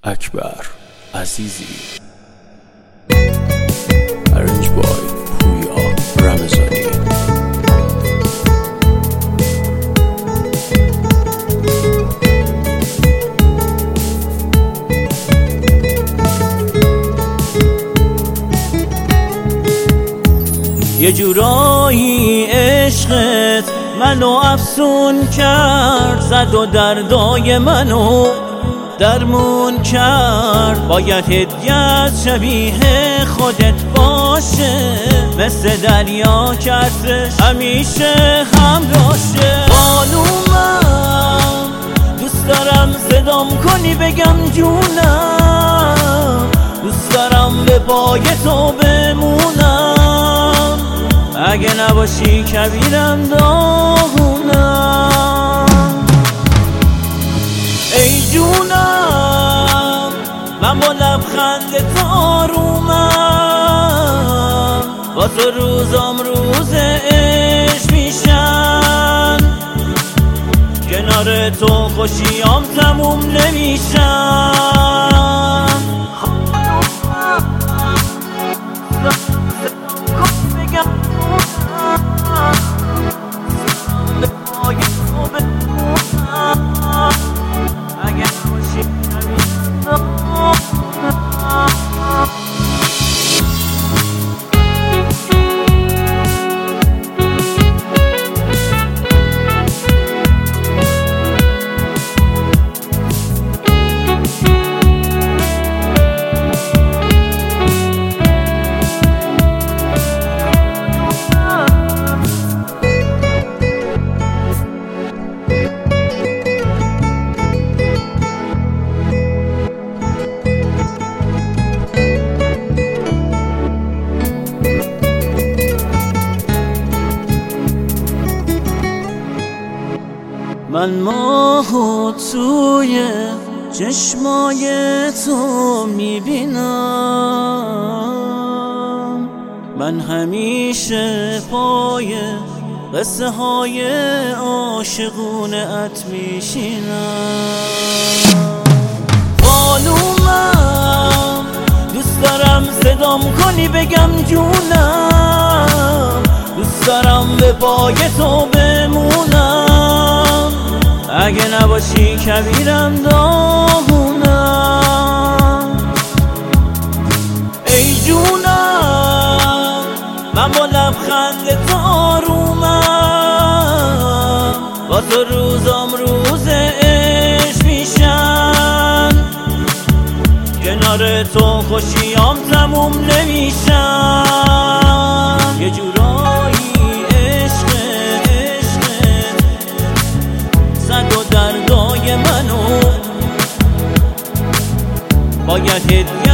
اکبر عزیزی. ارنج بای پویا رمضانی. یه جورایی عشقت منو افسون کرد، زد و دردای منو درمون کرد. باید هدیت شبیه خودت باشه، مثل دریا کردش همیشه همراشه. بانومم دوست دارم صدام کنی بگم جونم، دوست دارم به پای تو بمونم، اگه نباشی کبیرم داغونم. ای جونم من با لبخند تو آرومم، با تو روزام روز عشق میشن، کنار تو خوشیام تموم نمیشن. من ماهو توی چشمای تو میبینم، من همیشه پای قصه های عاشقونه ات میشینم. بانومم دوست دارم صدام کنی بگم جونم، دوست دارم به پای تو بمونم، اگه نباشی کبیرم داغونم. ای جونم من با لبخند تو آرومم، با تو روزام روز عشق میشن، کنار تو خوشیام تموم نمیشن. یه جورایی دردای منو باید هدیه